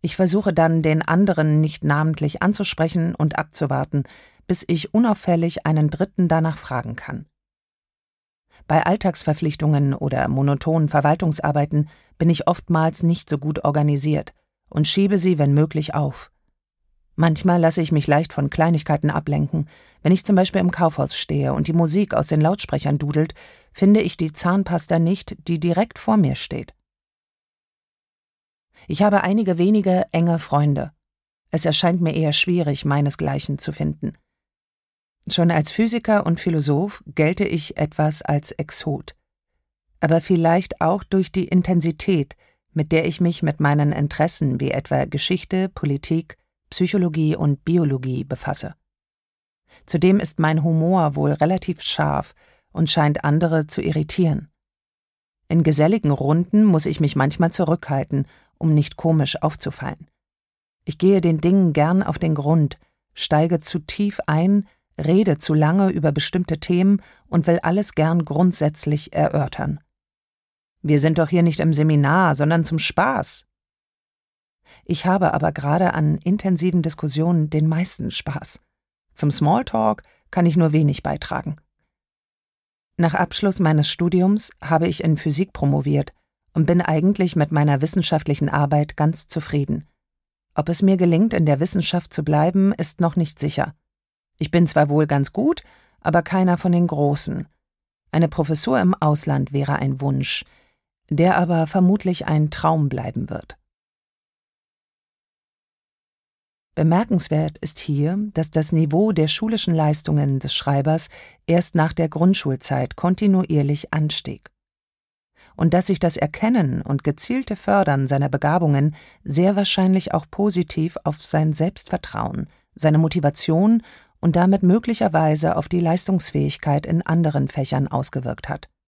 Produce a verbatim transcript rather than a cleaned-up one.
Ich versuche dann, den anderen nicht namentlich anzusprechen und abzuwarten, bis ich unauffällig einen Dritten danach fragen kann. Bei Alltagsverpflichtungen oder monotonen Verwaltungsarbeiten bin ich oftmals nicht so gut organisiert und schiebe sie, wenn möglich, auf. Manchmal lasse ich mich leicht von Kleinigkeiten ablenken. Wenn ich zum Beispiel im Kaufhaus stehe und die Musik aus den Lautsprechern dudelt, finde ich die Zahnpasta nicht, die direkt vor mir steht. Ich habe einige wenige enge Freunde. Es erscheint mir eher schwierig, meinesgleichen zu finden. Schon als Physiker und Philosoph gelte ich etwas als Exot. Aber vielleicht auch durch die Intensität, mit der ich mich mit meinen Interessen wie etwa Geschichte, Politik, Psychologie und Biologie befasse. Zudem ist mein Humor wohl relativ scharf und scheint andere zu irritieren. In geselligen Runden muss ich mich manchmal zurückhalten, um nicht komisch aufzufallen. Ich gehe den Dingen gern auf den Grund, steige zu tief ein, rede zu lange über bestimmte Themen und will alles gern grundsätzlich erörtern. Wir sind doch hier nicht im Seminar, sondern zum Spaß. Ich habe aber gerade an intensiven Diskussionen den meisten Spaß. Zum Smalltalk kann ich nur wenig beitragen. Nach Abschluss meines Studiums habe ich in Physik promoviert und bin eigentlich mit meiner wissenschaftlichen Arbeit ganz zufrieden. Ob es mir gelingt, in der Wissenschaft zu bleiben, ist noch nicht sicher. Ich bin zwar wohl ganz gut, aber keiner von den Großen. Eine Professur im Ausland wäre ein Wunsch, der aber vermutlich ein Traum bleiben wird. Bemerkenswert ist hier, dass das Niveau der schulischen Leistungen des Schreibers erst nach der Grundschulzeit kontinuierlich anstieg. Und dass sich das Erkennen und gezielte Fördern seiner Begabungen sehr wahrscheinlich auch positiv auf sein Selbstvertrauen, seine Motivation und damit möglicherweise auf die Leistungsfähigkeit in anderen Fächern ausgewirkt hat.